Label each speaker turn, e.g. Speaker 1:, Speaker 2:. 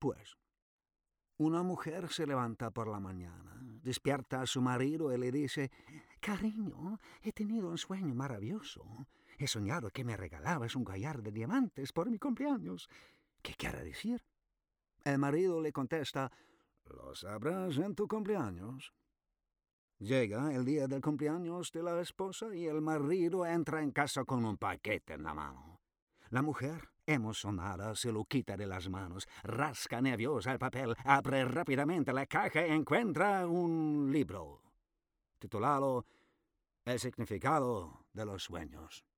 Speaker 1: después. Una mujer se levanta por la mañana, despierta a su marido y le dice: «Cariño, he tenido un sueño maravilloso. He soñado que me regalabas un collar de diamantes por mi cumpleaños. ¿Qué quiere decir?» El marido le contesta: «Lo sabrás en tu cumpleaños». Llega el día del cumpleaños de la esposa y el marido entra en casa con un paquete en la mano. La mujer, emocionada, se lo quita de las manos, rasca nerviosa el papel, abre rápidamente la caja y encuentra un libro titulado El significado de los sueños.